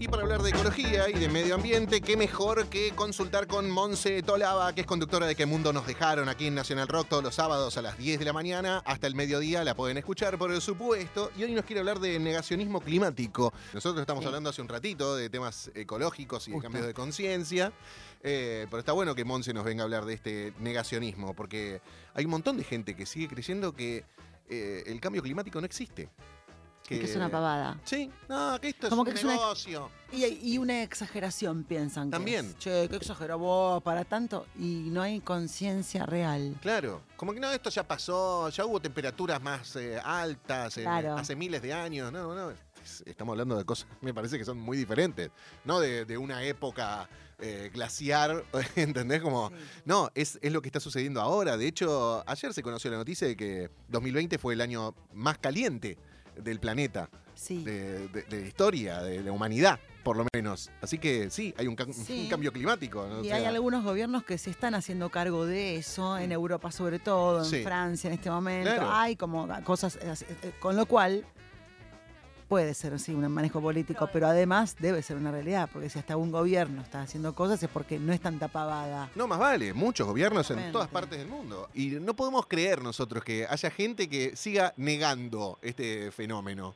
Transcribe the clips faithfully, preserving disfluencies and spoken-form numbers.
Y para hablar de ecología y de medio ambiente, qué mejor que consultar con Monse Tolaba, que es conductora de ¿Qué mundo nos dejaron? Aquí en Nacional Rock todos los sábados a las diez de la mañana hasta el mediodía. La pueden escuchar, por supuesto. Y hoy nos quiere hablar de negacionismo climático. Nosotros estamos sí. hablando hace un ratito de temas ecológicos y de Justo. cambios de conciencia. Eh, pero está bueno que Monse nos venga a hablar de este negacionismo, porque hay un montón de gente que sigue creyendo que eh, el cambio climático no existe. Que, que es una pavada. Sí, no, que esto Como es un que negocio. Es una, y, y una exageración, piensan. También. Que es, che, qué exageró vos para tanto. Y no hay conciencia real. Claro, como que no, esto ya pasó, ya hubo temperaturas más eh, altas claro. eh, hace miles de años. No, no, estamos hablando de cosas, me parece que son muy diferentes. No de, de una época eh, glaciar, ¿entendés? Como, sí. No, es, es lo que está sucediendo ahora. De hecho, ayer se conoció la noticia de que dos mil veinte fue el año más caliente del planeta, sí. de, de, de la historia, de la humanidad, por lo menos. Así que sí, hay un, ca sí. un cambio climático, ¿no? Y o sea, hay algunos gobiernos que se están haciendo cargo de eso, en Europa sobre todo, en sí. Francia en este momento. Claro. Hay como cosas, con lo cual puede ser, sí, un manejo político, pero además debe ser una realidad, porque si hasta un gobierno está haciendo cosas es porque no es tanta pavada. No, más vale, muchos gobiernos en todas partes del mundo. Y no podemos creer nosotros que haya gente que siga negando este fenómeno.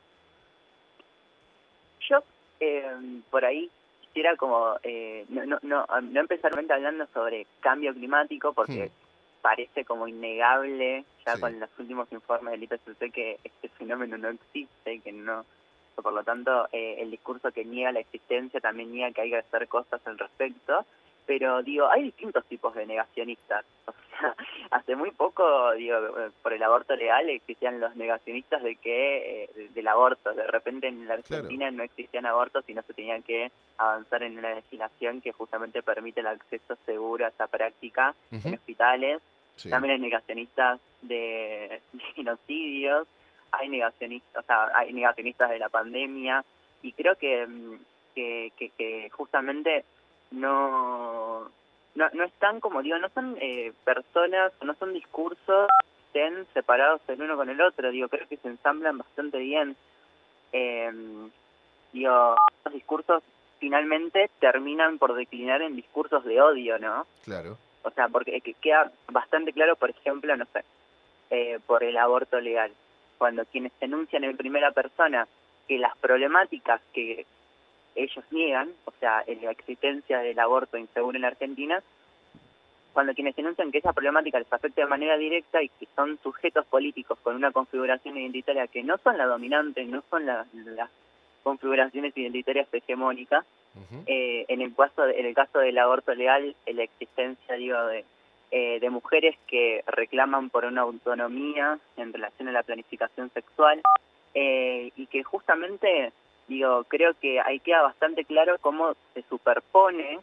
Yo, eh, por ahí, quisiera como, eh, no, no, no, no empezar hablando sobre cambio climático, porque hmm. parece como innegable, ya sí. con los últimos informes del I P C C, que este fenómeno no existe, que no... Por lo tanto, eh, el discurso que niega la existencia también niega que hay que hacer cosas al respecto. Pero, digo, hay distintos tipos de negacionistas. O sea, hace muy poco, digo, por el aborto legal existían los negacionistas de que eh, del aborto. De repente en la Argentina claro. no existían abortos y no se tenía que avanzar en una legislación que justamente permite el acceso seguro a esta práctica uh-huh. en hospitales. Sí. También hay negacionistas de, de genocidios. Hay negacionistas, o sea, hay negacionistas de la pandemia y creo que que, que, que justamente no, no no están, como digo, no son eh, personas, no son discursos que estén separados el uno con el otro, digo, creo que se ensamblan bastante bien. Eh, digo, los discursos finalmente terminan por declinar en discursos de odio, ¿no? Claro. O sea, porque queda bastante claro, por ejemplo, no sé, eh, por el aborto legal. Cuando quienes denuncian en primera persona que las problemáticas que ellos niegan, o sea, en la existencia del aborto inseguro en la Argentina, cuando quienes denuncian que esa problemática les afecta de manera directa y que son sujetos políticos con una configuración identitaria que no son la dominante, no son las la configuraciones identitarias hegemónicas, uh-huh. eh, en el caso de, en el caso del aborto legal, en la existencia, digo, de Eh, de mujeres que reclaman por una autonomía en relación a la planificación sexual eh, y que justamente, digo, creo que ahí queda bastante claro cómo se superpone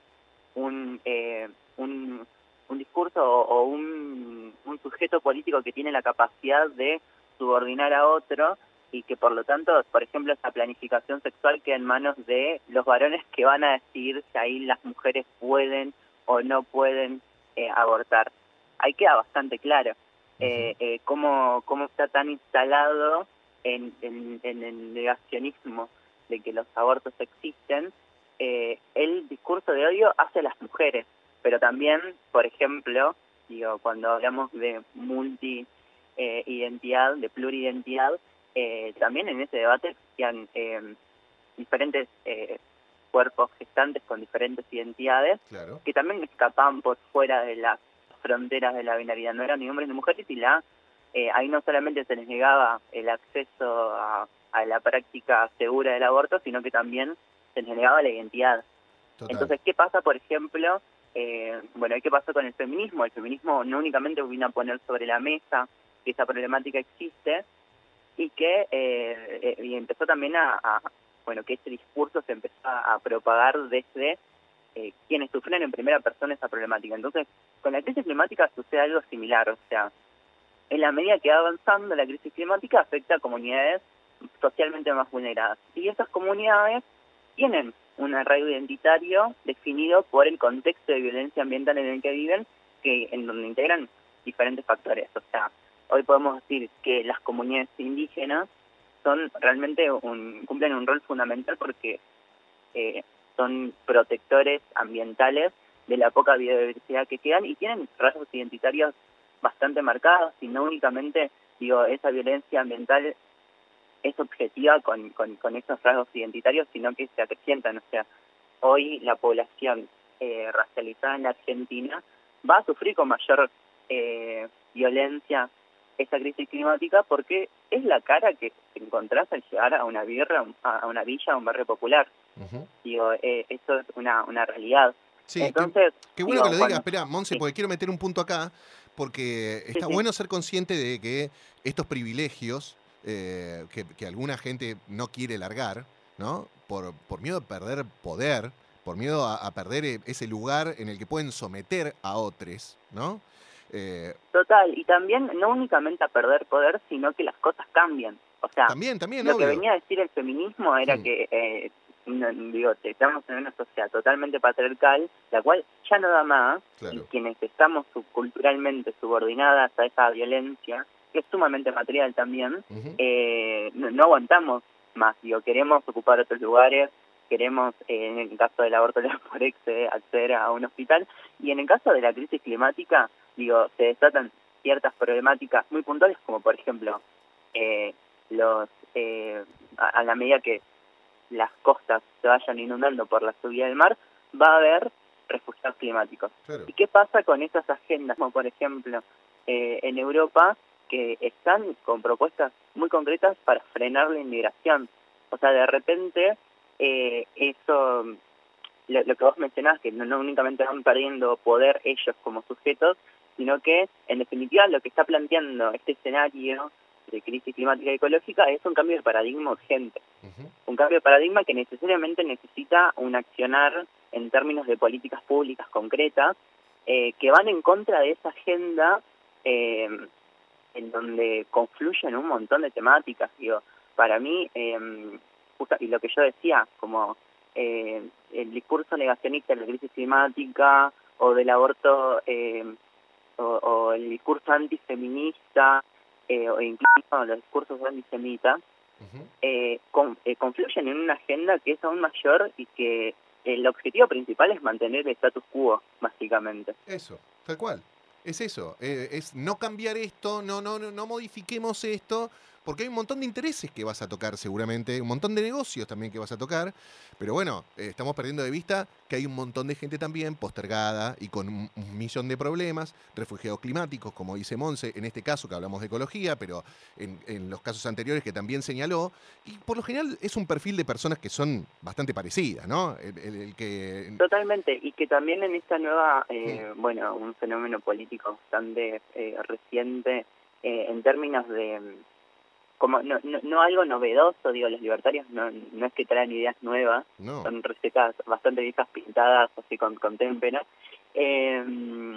un eh, un, un discurso o, o un, un sujeto político que tiene la capacidad de subordinar a otro y que por lo tanto, por ejemplo, esa planificación sexual queda en manos de los varones que van a decidir si ahí las mujeres pueden o no pueden Eh, abortar. Ahí queda bastante claro eh, eh, cómo, cómo está tan instalado en, en, en el negacionismo de que los abortos existen eh, el discurso de odio hacia las mujeres, pero también, por ejemplo, digo, cuando hablamos de multi-identidad, eh, de pluridentidad, eh, también en ese debate existían eh, diferentes eh, cuerpos gestantes con diferentes identidades, claro. que también escapaban por fuera de las fronteras de la binaridad, no eran ni hombres ni mujeres, y la eh, ahí no solamente se les negaba el acceso a, a la práctica segura del aborto, sino que también se les negaba la identidad. Total. Entonces, ¿qué pasa, por ejemplo? Eh, bueno, ¿qué pasó con el feminismo? El feminismo no únicamente vino a poner sobre la mesa que esa problemática existe, y que eh, eh, y empezó también a, a bueno, que ese discurso se empezó a propagar desde eh, quienes sufren en primera persona esa problemática. Entonces, con la crisis climática sucede algo similar, o sea, en la medida que va avanzando la crisis climática afecta a comunidades socialmente más vulneradas. Y esas comunidades tienen un arraigo identitario definido por el contexto de violencia ambiental en el que viven, que en donde integran diferentes factores. O sea, hoy podemos decir que las comunidades indígenas son realmente un, cumplen un rol fundamental porque eh, son protectores ambientales de la poca biodiversidad que quedan y tienen rasgos identitarios bastante marcados y no únicamente, digo, esa violencia ambiental es objetiva con, con, con esos rasgos identitarios, sino que se acrecientan. O sea, hoy la población eh, racializada en la Argentina va a sufrir con mayor eh, violencia esta crisis climática porque es la cara que encontrás al llegar a una birra, a una villa, a un barrio popular. Uh-huh. Digo, eh, eso es una, una realidad. Sí, Entonces, qué, qué bueno digo, que lo cuando, digas, espera, Monse, sí. porque quiero meter un punto acá, porque está sí, bueno sí. ser consciente de que estos privilegios eh, que, que alguna gente no quiere largar, ¿no? Por, por miedo a perder poder, por miedo a, a perder ese lugar en el que pueden someter a otros, ¿no? Eh, Total, y también no únicamente a perder poder, sino que las cosas cambian. O sea, también, también, lo obvio. que venía a decir el feminismo era hmm. que, eh, no, digo, estamos en una sociedad totalmente patriarcal, la cual ya no da más, claro. Y quienes estamos subculturalmente subordinadas a esa violencia, que es sumamente material también, uh-huh. eh, no, no aguantamos más, digo, queremos ocupar otros lugares, queremos, eh, en el caso del aborto por ex, eh, acceder a un hospital, y en el caso de la crisis climática, digo, se desatan ciertas problemáticas muy puntuales, como por ejemplo, eh, los eh, a, a la medida que las costas se vayan inundando por la subida del mar, va a haber refugiados climáticos. Claro. ¿Y qué pasa con esas agendas, como por ejemplo eh, en Europa, que están con propuestas muy concretas para frenar la inmigración? O sea, de repente, eh, eso, lo, lo que vos mencionás, que no, no únicamente van perdiendo poder ellos como sujetos, sino que, en definitiva, lo que está planteando este escenario de crisis climática y ecológica es un cambio de paradigma urgente. Uh-huh. Un cambio de paradigma que necesariamente necesita un accionar en términos de políticas públicas concretas eh, que van en contra de esa agenda eh, en donde confluyen un montón de temáticas. Digo, para mí, eh, justo, y lo que yo decía, como eh, el discurso negacionista de la crisis climática o del aborto eh, o, o el discurso antifeminista, Eh, o incluso los discursos antisemitas, uh-huh. eh, con, eh, confluyen en una agenda que es aún mayor y que el objetivo principal es mantener el status quo, básicamente. Eso, tal cual. Es eso, eh, es no cambiar esto, no, no, no, no modifiquemos esto, porque hay un montón de intereses que vas a tocar seguramente, un montón de negocios también que vas a tocar, pero bueno, eh, estamos perdiendo de vista que hay un montón de gente también postergada y con un, un millón de problemas, refugiados climáticos, como dice Monse, en este caso que hablamos de ecología, pero en, en los casos anteriores que también señaló, y por lo general es un perfil de personas que son bastante parecidas, ¿no? El, el, el que... Totalmente, y que también en esta nueva, eh, sí. bueno, un fenómeno político bastante eh, reciente, eh, en términos de... como no, no, no algo novedoso, digo, los libertarios no, no es que traen ideas nuevas, no. Son recetas bastante viejas pintadas así con, con témpera, eh,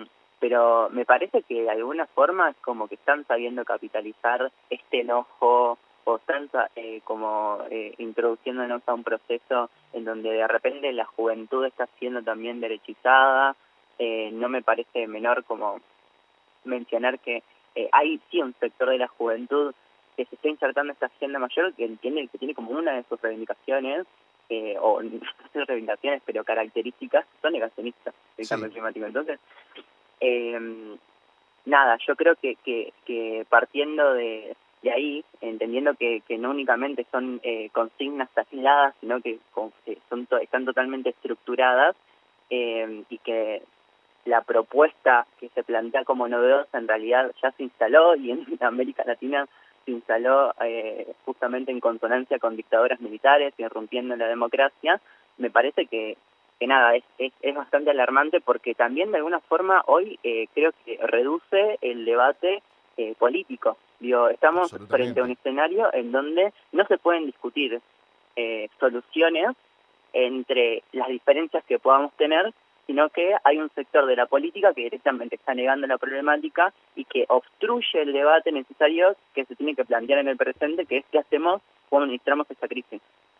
pero me parece que de alguna forma es como que están sabiendo capitalizar este enojo o están eh, como eh, introduciéndonos a un proceso en donde de repente la juventud está siendo también derechizada. Eh, no me parece menor como mencionar que eh, hay sí un sector de la juventud que se está insertando esta agenda mayor que tiene, que tiene como una de sus reivindicaciones, eh, o no sé reivindicaciones, pero características, son negacionistas del sí. cambio climático. Entonces, eh, nada, yo creo que, que, que partiendo de, de ahí, entendiendo que, que no únicamente son eh, consignas aisladas, sino que eh, son to- están totalmente estructuradas, eh, y que la propuesta que se plantea como novedosa en realidad ya se instaló y en América Latina se instaló eh, justamente en consonancia con dictaduras militares y irrumpiendo la democracia, me parece que, que nada, es, es, es bastante alarmante porque también de alguna forma hoy eh, creo que reduce el debate eh, político. Digo, estamos frente a un escenario en donde no se pueden discutir eh, soluciones entre las diferencias que podamos tener, sino que hay un sector de la política que directamente está negando la problemática y que obstruye el debate necesario que se tiene que plantear en el presente, que es qué hacemos, cómo administramos esta crisis.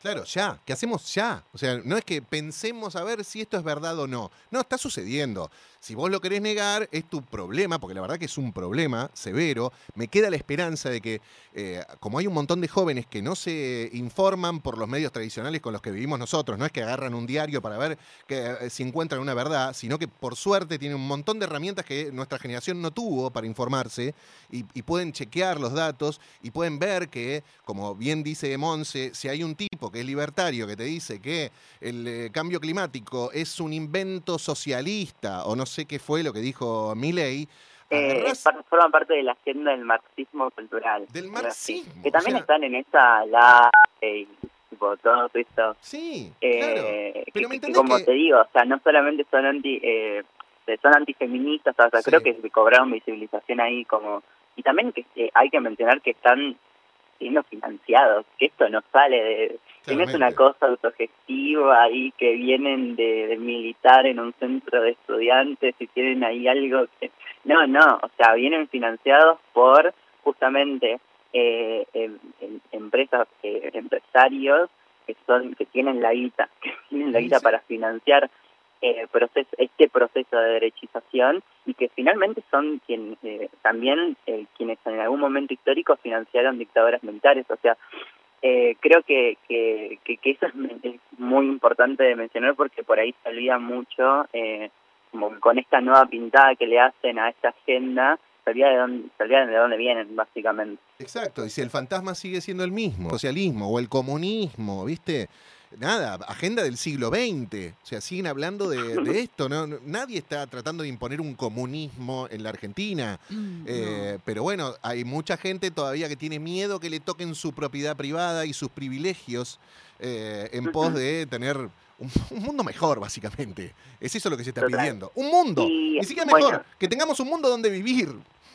Claro, ya, ¿qué hacemos ya? O sea, no es que pensemos a ver si esto es verdad o no. No, está sucediendo. Si vos lo querés negar, es tu problema, porque la verdad que es un problema severo. Me queda la esperanza de que, eh, como hay un montón de jóvenes que no se informan por los medios tradicionales con los que vivimos nosotros, no es que agarran un diario para ver que, eh, si encuentran una verdad, sino que por suerte tienen un montón de herramientas que nuestra generación no tuvo para informarse y, y pueden chequear los datos y pueden ver que, como bien dice Monse, si hay un tipo que es libertario, que te dice que el eh, cambio climático es un invento socialista, o no sé qué fue lo que dijo Milei, Eh, es agarrás par- forman parte de la agenda del marxismo cultural. del algo así. marxismo. Que O también sea, están en esa la y tipo todo esto. sí, claro. Eh, que, Pero ¿me que, que entendés como que...? te digo, o sea, no solamente son anti, eh, son antifeministas, o sea, Sí. creo que se cobraron visibilización ahí como... Y también que eh, hay que mencionar que están siendo financiados, que esto no sale de... Que no es una Claramente. cosa autogestiva ahí que vienen de, de militar en un centro de estudiantes y tienen ahí algo que... No, no, o sea, vienen financiados por justamente eh, em, em, empresas, eh, empresarios que son que tienen la guita, que tienen la Sí, guita sí. para financiar eh, proceso, este proceso de derechización y que finalmente son quien, eh, también eh, quienes en algún momento histórico financiaron dictaduras militares. O sea, eh, creo que, que, que, que eso es, es muy importante de mencionar porque por ahí se olvida mucho, eh, como con esta nueva pintada que le hacen a esta agenda, se olvida de dónde, se olvidan de dónde vienen, básicamente. Exacto, y si el fantasma sigue siendo el mismo, socialismo o el comunismo, ¿viste? Nada, agenda del siglo veinte. O sea, siguen hablando de, de esto, ¿no? No- Nadie está tratando de imponer un comunismo en la Argentina. Mm, Eh, no. pero bueno, hay mucha gente todavía que tiene miedo que le toquen su propiedad privada y sus privilegios eh, en pos de tener un, un mundo mejor, básicamente. Es eso lo que se está Total. pidiendo. Un mundo, Y ni siquiera bueno, mejor, que tengamos un mundo donde vivir.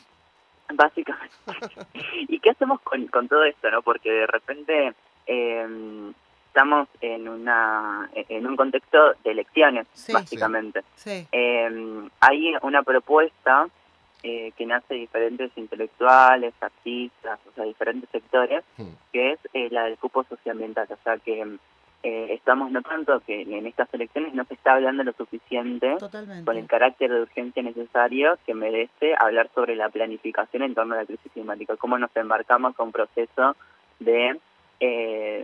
básicamente. ¿Y qué hacemos con, con todo esto, no? Porque de repente eh, estamos en una en un contexto de elecciones, Sí. básicamente. Sí. Eh, hay una propuesta eh, que nace de diferentes intelectuales, artistas, o sea, diferentes sectores, Hmm. que es eh, la del cupo socioambiental. O sea, que eh, estamos notando que en estas elecciones no se está hablando lo suficiente con el Totalmente. carácter de urgencia necesario que merece hablar sobre la planificación en torno a la crisis climática, cómo nos embarcamos a un proceso de, eh,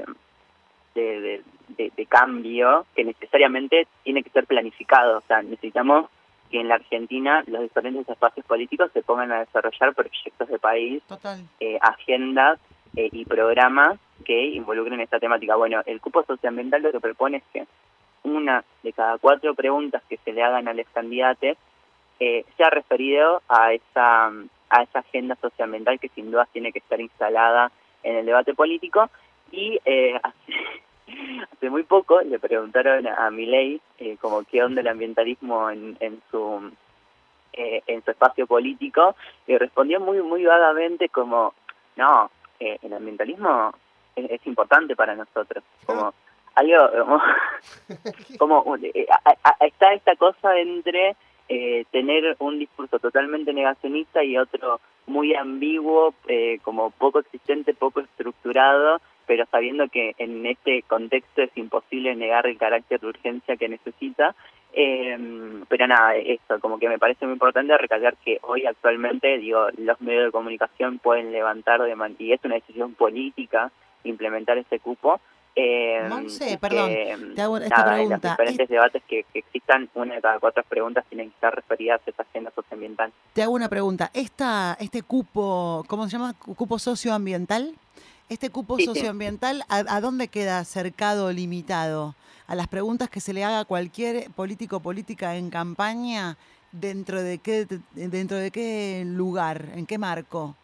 de, de, de, de cambio que necesariamente tiene que ser planificado. O sea, necesitamos que en la Argentina los diferentes espacios políticos se pongan a desarrollar proyectos de país, Total. eh, agendas eh, y programas que involucren esta temática. Bueno, el cupo socioambiental lo que propone es que una de cada cuatro preguntas que se le hagan a los candidatos eh, sea referido a esa a esa agenda socioambiental que sin duda tiene que estar instalada en el debate político. Y eh, hace, hace muy poco le preguntaron a Milei eh, como qué onda el ambientalismo en, en su eh, en su espacio político y respondió muy muy vagamente como no, eh, el ambientalismo es, es importante para nosotros, como algo como, como eh, a, a, está esta cosa entre eh, tener un discurso totalmente negacionista y otro muy ambiguo, eh, como poco existente, poco estructurado, pero sabiendo que en este contexto es imposible negar el carácter de urgencia que necesita. Eh, pero nada, esto, como que me parece muy importante recalcar que hoy actualmente, digo, los medios de comunicación pueden levantar, de man y es una decisión política implementar ese cupo. Eh, Monse, y perdón, que, te hago esta nada, en los pregunta. diferentes Es- debates que, que existan, una de cada cuatro preguntas tienen que estar referidas a esa agenda socioambiental. Te hago una pregunta. Esta, este cupo, ¿cómo se llama? Cu- ¿Cupo socioambiental? Este cupo Sí, sí. socioambiental, ¿a, a dónde queda cercado o limitado? ¿A las preguntas que se le haga a cualquier político o política en campaña? ¿Dentro de qué, dentro de qué lugar? ¿En qué marco?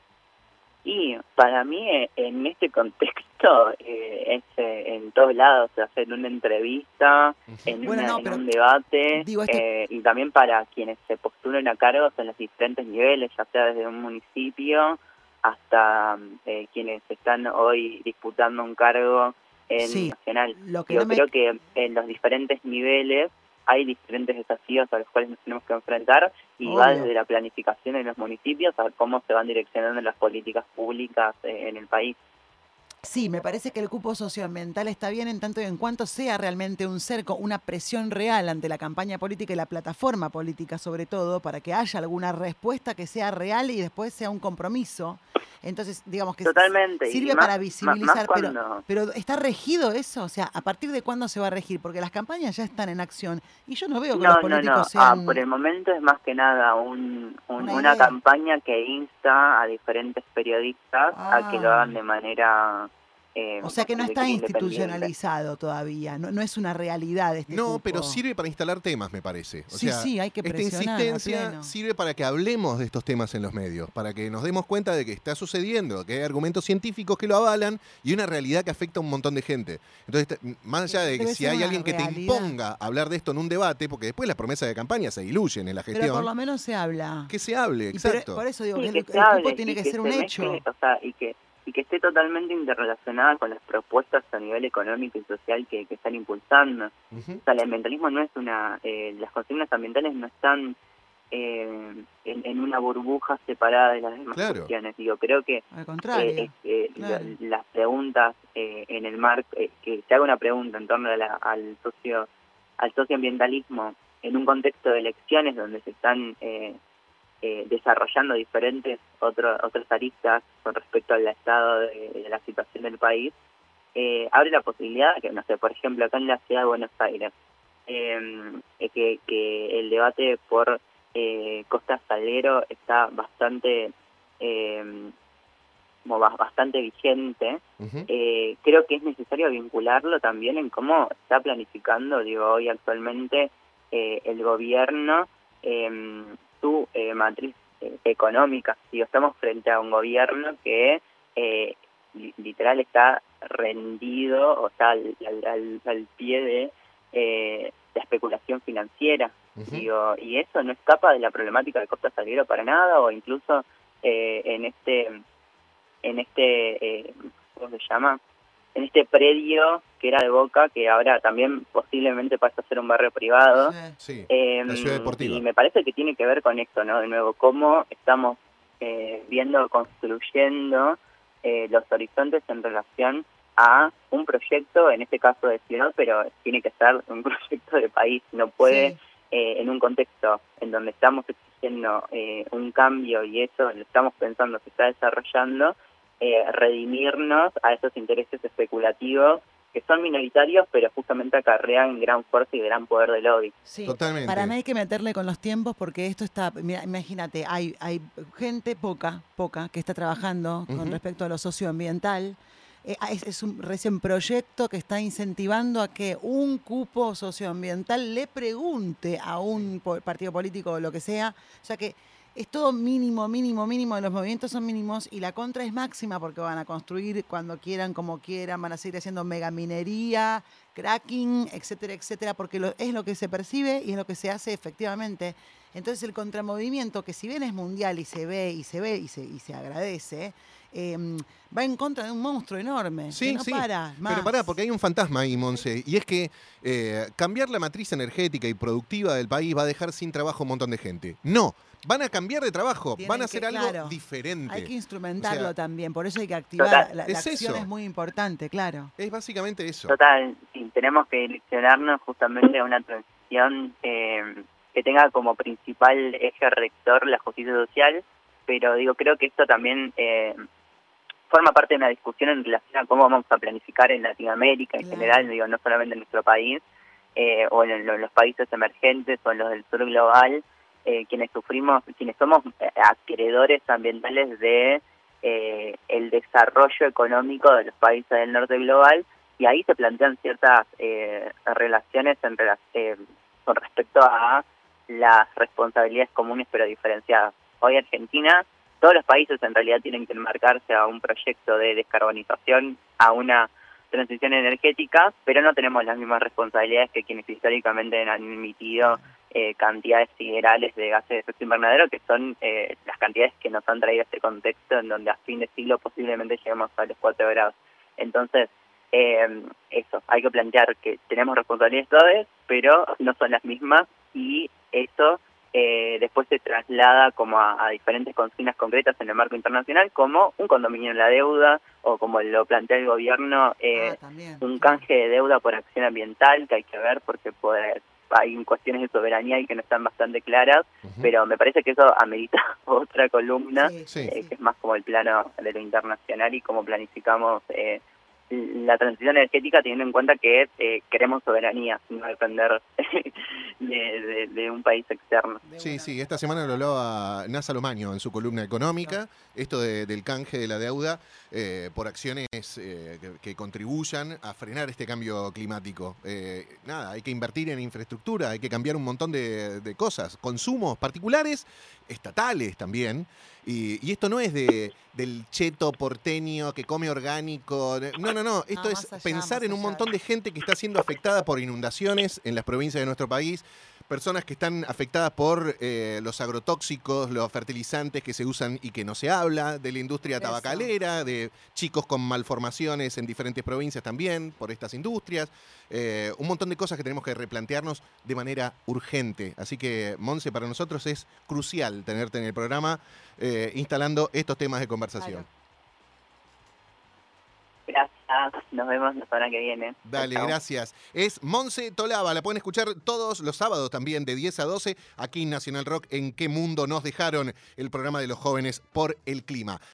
Y para mí, eh, en este contexto, eh, es eh, en todos lados, se hace en una entrevista, en, Bueno, una, no, en pero un debate, digo, este... eh, y también para quienes se postulen a cargos en los diferentes niveles, ya sea desde un municipio hasta eh, quienes están hoy disputando un cargo en Sí, nacional. lo que Yo no me... creo que en los diferentes niveles hay diferentes desafíos a los cuales nos tenemos que enfrentar y va Obvio. desde la planificación en los municipios a cómo se van direccionando las políticas públicas eh, en el país. Sí, me parece que el cupo socioambiental está bien en tanto y en cuanto sea realmente un cerco, una presión real ante la campaña política y la plataforma política sobre todo, para que haya alguna respuesta que sea real y después sea un compromiso. Entonces, digamos que Totalmente, y sirve más, para más, más visibilizar, pero, cuando... pero ¿está regido eso? O sea, ¿a partir de cuándo se va a regir? Porque las campañas ya están en acción y yo no veo que los No, no, políticos no. Ah, por sean el momento es más que nada un, un- una una idea. campaña que insta a diferentes periodistas a que lo Ah. hagan de manera, eh, O sea que no si se está quiere, independiente. institucionalizado todavía, no, no es una realidad este No, pero cupo. sirve para instalar temas, me parece. O Sí, sea, sí, hay que esta presionar a insistencia pleno. sirve para que hablemos de estos temas en los medios, para que nos demos cuenta de que está sucediendo, que hay argumentos científicos que lo avalan y una realidad que afecta a un montón de gente. Entonces, más allá de que Debe si ser hay una alguien que te realidad. imponga hablar de esto en un debate, porque después las promesas de campaña se diluyen en la Pero por gestión, lo menos se habla. que se hable, Y pero, exacto. por eso digo Sí, que que el, se el cupo hable tiene y que que ser se un mezcle, hecho. o sea, y que y que esté totalmente interrelacionada con las propuestas a nivel económico y social que, que están impulsando. Ujú. O sea, el ambientalismo no es una... Eh, las consignas ambientales no están eh, en, en una burbuja separada de las demás Claro. cuestiones. Digo, creo que Al eh, contrario. es que Claro. lo- las preguntas eh, en el marco, eh, que se haga una pregunta en torno a la- al socio al socioambientalismo en un contexto de elecciones donde se están eh, eh, desarrollando diferentes otro, otras aristas con respecto al estado de, de la situación del país, eh, abre la posibilidad que, no sé, por ejemplo, acá en la ciudad de Buenos Aires, eh, eh, que, que el debate por eh, Costa Salguero está bastante eh, como ba- bastante vigente. Ujú. Eh, creo que es necesario vincularlo también en cómo está planificando, digo, hoy actualmente eh, el gobierno eh, su eh, matriz eh, económica. Digo, estamos frente a un gobierno que eh, li- literal está rendido, o sea, al, al, al- al pie de eh, la especulación financiera. Ujú. Digo, y eso no escapa de la problemática de Costa Salguero para nada, o incluso eh, en este en este, eh, ¿cómo se llama? En este predio que era de Boca, que ahora también posiblemente pasa a ser un barrio privado. Sí. Sí, Eh, la ciudad deportiva. y me parece que tiene que ver con esto, ¿no? De nuevo, cómo estamos eh, viendo, construyendo eh, los horizontes en relación a un proyecto, en este caso de ciudad, pero tiene que ser un proyecto de país. No puede, Sí. eh, en un contexto en donde estamos exigiendo eh, un cambio y eso lo estamos pensando que está desarrollando, eh, redimirnos a esos intereses especulativos que son minoritarios, pero justamente acarrean gran fuerza y gran poder de lobby. Sí, Totalmente. para mí hay que meterle con los tiempos porque esto está, mira, imagínate, hay, hay gente poca, poca, que está trabajando con Ujú. respecto a lo socioambiental. Eh, ah, es, es un recién proyecto que está incentivando a que un cupo socioambiental le pregunte a un po- partido político o lo que sea. O sea que es todo mínimo, mínimo, mínimo, los movimientos son mínimos y la contra es máxima porque van a construir cuando quieran, como quieran, van a seguir haciendo megaminería, cracking, etcétera, etcétera, porque lo, es lo que se percibe y es lo que se hace efectivamente. Entonces el contramovimiento, que si bien es mundial y se ve y se ve y se, y se agradece, eh, va en contra de un monstruo enorme, Sí, que no sí. para más. Pero pará, porque hay un fantasma ahí, Monse, y es que eh, cambiar la matriz energética y productiva del país va a dejar sin trabajo a un montón de gente. No, van a cambiar de trabajo, Tienen van a que- hacer algo claro, diferente. Hay que instrumentarlo O sea, también, por eso hay que activar, Total. la, la Es acción eso. es muy importante, claro. Es básicamente eso. Total, sí, tenemos que direccionarnos justamente a una transición eh, que tenga como principal eje rector la justicia social, pero digo, creo que esto también eh, forma parte de una discusión en relación a cómo vamos a planificar en Latinoamérica en Claro. general, digo, no solamente en nuestro país, eh, o en, el- en los países emergentes o en los del sur global, eh, quienes sufrimos, quienes somos eh, acreedores ambientales de eh, el desarrollo económico de los países del norte global, y ahí se plantean ciertas eh, relaciones en rela- eh, con respecto a las responsabilidades comunes pero diferenciadas. Hoy Argentina, todos los países en realidad tienen que enmarcarse a un proyecto de descarbonización, a una transición energética, pero no tenemos las mismas responsabilidades que quienes históricamente han emitido eh, cantidades siderales de gases de efecto invernadero, que son eh, las cantidades que nos han traído a este contexto en donde a fin de siglo posiblemente lleguemos a los cuatro grados. Entonces, eh, eso, hay que plantear que tenemos responsabilidades todas, pero no son las mismas, y eso eh, después se traslada como a, a diferentes consignas concretas en el marco internacional, como un condominio en la deuda, o como lo plantea el gobierno, eh, Ah, también. un canje de deuda por acción ambiental, que hay que ver porque puede, hay cuestiones de soberanía y que no están bastante claras, Ujú. pero me parece que eso amerita otra columna, Sí, Sí. eh, sí. que es más como el plano de lo internacional y cómo planificamos eh, la transición energética, teniendo en cuenta que eh, queremos soberanía, no depender de, de, de un país externo. De Sí, buena sí, onda. esta semana lo hablaba Nasa Lomaño en su columna económica, esto de- del canje de la deuda eh, por acciones eh, que, que contribuyan a frenar este cambio climático. Eh, nada, hay que invertir en infraestructura, hay que cambiar un montón de, de cosas, consumos particulares, estatales también. Y, y esto no es de, del cheto porteño que come orgánico. No, no, no. Esto No, es más allá, pensar más en un allá. montón de gente que está siendo afectada por inundaciones en las provincias de nuestro país. Personas que están afectadas por eh, los agrotóxicos, los fertilizantes que se usan y que no se habla, de la industria Eso. tabacalera, de chicos con malformaciones en diferentes provincias también por estas industrias. Eh, un montón de cosas que tenemos que replantearnos de manera urgente. Así que, Monse, para nosotros es crucial tenerte en el programa eh, instalando estos temas de conversación. Claro. Gracias, nos vemos la semana que viene. Dale, Chau, chau. gracias. Es Monse Tolaba, la pueden escuchar todos los sábados también de diez a doce aquí en Nacional Rock en ¿Qué mundo nos dejaron? El programa de los jóvenes por el clima.